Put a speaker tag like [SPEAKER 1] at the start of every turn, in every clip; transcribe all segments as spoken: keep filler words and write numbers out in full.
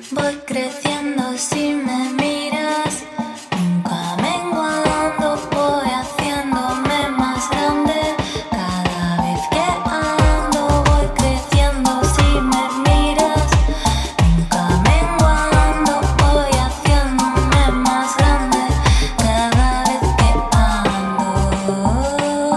[SPEAKER 1] Voy creciendo si me miras, nunca menguando, voy haciéndome más grande. Cada vez que ando voy creciendo si me miras, nunca menguando, voy haciéndome más grande. Cada vez que ando.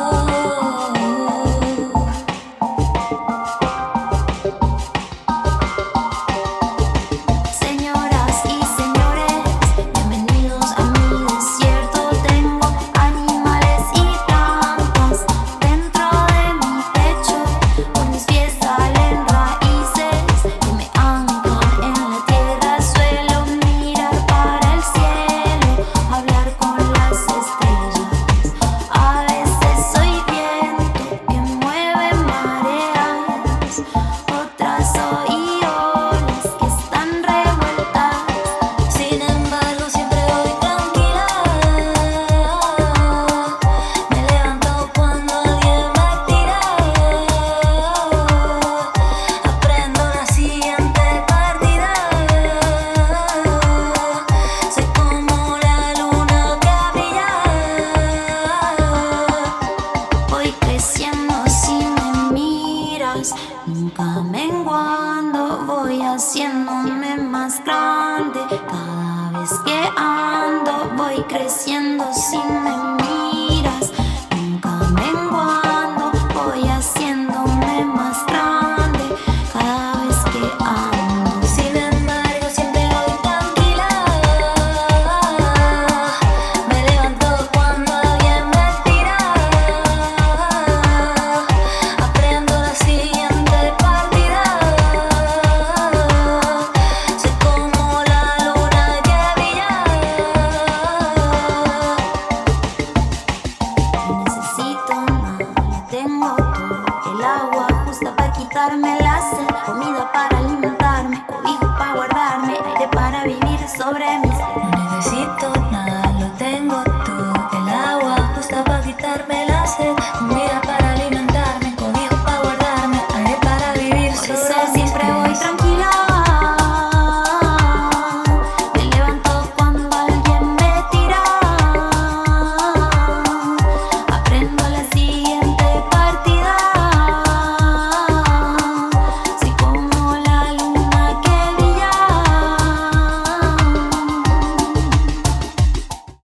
[SPEAKER 1] Señoras y señores, bienvenidos a mi desierto. Tengo animales y plantas dentro de mi pecho. Por mis pies salen raíces que me anclan en la tierra. Suelo mirar para el cielo, hablar con las estrellas. A veces soy viento que mueve mareas, otras soy olas que están revueltas. Sin embargo, siempre voy tranquila. Me levanto cuando alguien me tira. Aprendo la siguiente partida. Soy como la luna que brilla. Voy creciendo si me miras, nunca menguando, voy haciéndome más grande. Cada vez que ando voy creciendo si me miras, nunca menguando, voy haciéndome más grande. Cada vez que ando. Sin embargo, siempre voy tranquila. Me levanto cuando alguien me tira. Aprendo la siguiente partida. Soy como la luna que brilla. No necesito nada, tengo todo. El agua justa para quitarme la sed, comida para alimentarme, cobijo para guardarme, aire para vivir sobre